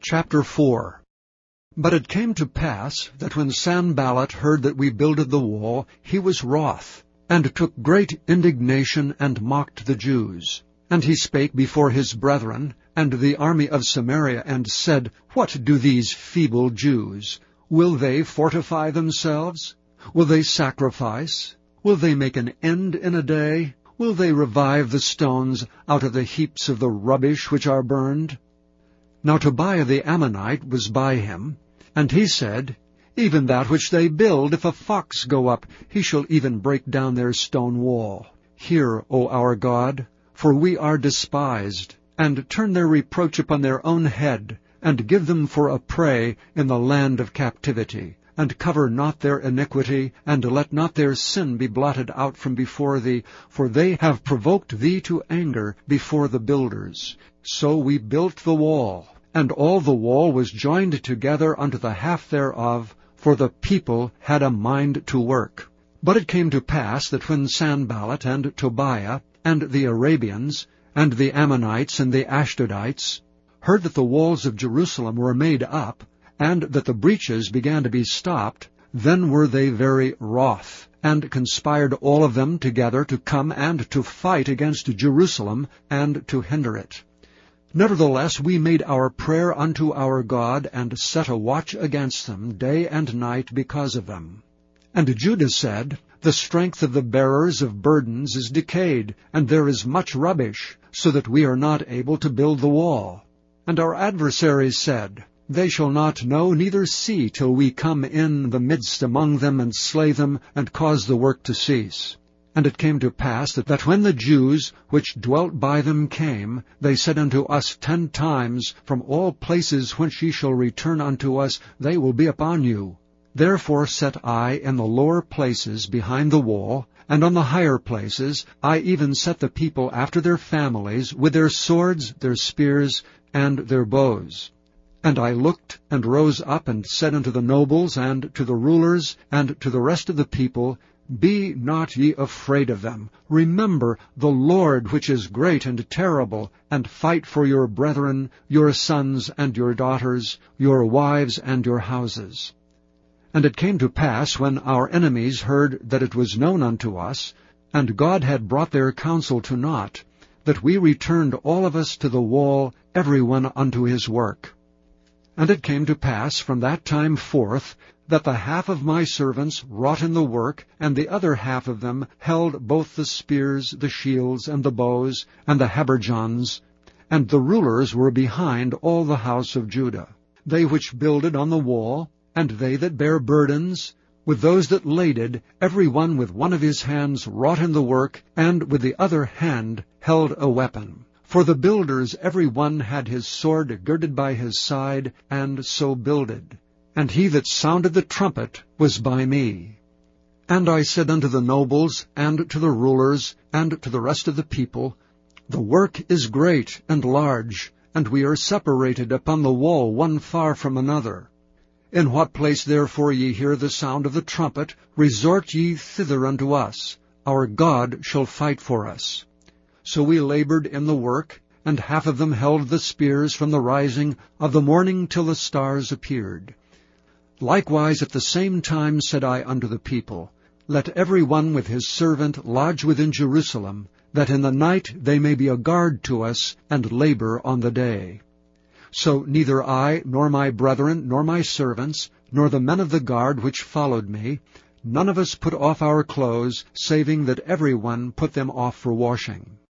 Chapter 4. But it came to pass that when Sanballat heard that we builded the wall, he was wroth, and took great indignation, and mocked the Jews. And he spake before his brethren, and the army of Samaria, and said, What do these feeble Jews? Will they fortify themselves? Will they sacrifice? Will they make an end in a day? Will they revive the stones out of the heaps of the rubbish which are burned? Now Tobiah the Ammonite was by him, and he said, Even that which they build, if a fox go up, he shall even break down their stone wall. Hear, O our God, for we are despised, and turn their reproach upon their own head, and give them for a prey in the land of captivity, and cover not their iniquity, and let not their sin be blotted out from before thee, for they have provoked thee to anger before the builders. So we built the wall, and all the wall was joined together unto the half thereof, for the people had a mind to work. But it came to pass that when Sanballat and Tobiah and the Arabians and the Ammonites and the Ashdodites heard that the walls of Jerusalem were made up, and that the breaches began to be stopped, then were they very wroth, and conspired all of them together to come and to fight against Jerusalem, and to hinder it. Nevertheless we made our prayer unto our God, and set a watch against them day and night because of them. And Judah said, The strength of the bearers of burdens is decayed, and there is much rubbish, so that we are not able to build the wall. And our adversaries said, They shall not know neither see till we come in the midst among them, and slay them, and cause the work to cease. And it came to pass that when the Jews which dwelt by them came, they said unto us 10 times, From all places whence ye shall return unto us, they will be upon you. Therefore set I in the lower places behind the wall, and on the higher places I even set the people after their families, with their swords, their spears, and their bows. And I looked and rose up, and said unto the nobles, and to the rulers, and to the rest of the people, Be not ye afraid of them. Remember the Lord, which is great and terrible, and fight for your brethren, your sons and your daughters, your wives and your houses. And it came to pass, when our enemies heard that it was known unto us, and God had brought their counsel to naught, that we returned all of us to the wall, every one unto his work. And it came to pass from that time forth, that the half of my servants wrought in the work, and the other half of them held both the spears, the shields, and the bows, and the habergeons, and the rulers were behind all the house of Judah. They which builded on the wall, and they that bare burdens, with those that laded, every one with one of his hands wrought in the work, and with the other hand held a weapon. For the builders every one had his sword girded by his side, and so builded. And he that sounded the trumpet was by me. And I said unto the nobles, and to the rulers, and to the rest of the people, The work is great and large, and we are separated upon the wall one far from another. In what place therefore ye hear the sound of the trumpet, resort ye thither unto us. Our God shall fight for us. So we labored in the work, and half of them held the spears from the rising of the morning till the stars appeared. Likewise at the same time said I unto the people, Let every one with his servant lodge within Jerusalem, that in the night they may be a guard to us, and labor on the day. So neither I, nor my brethren, nor my servants, nor the men of the guard which followed me, none of us put off our clothes, saving that every one put them off for washing.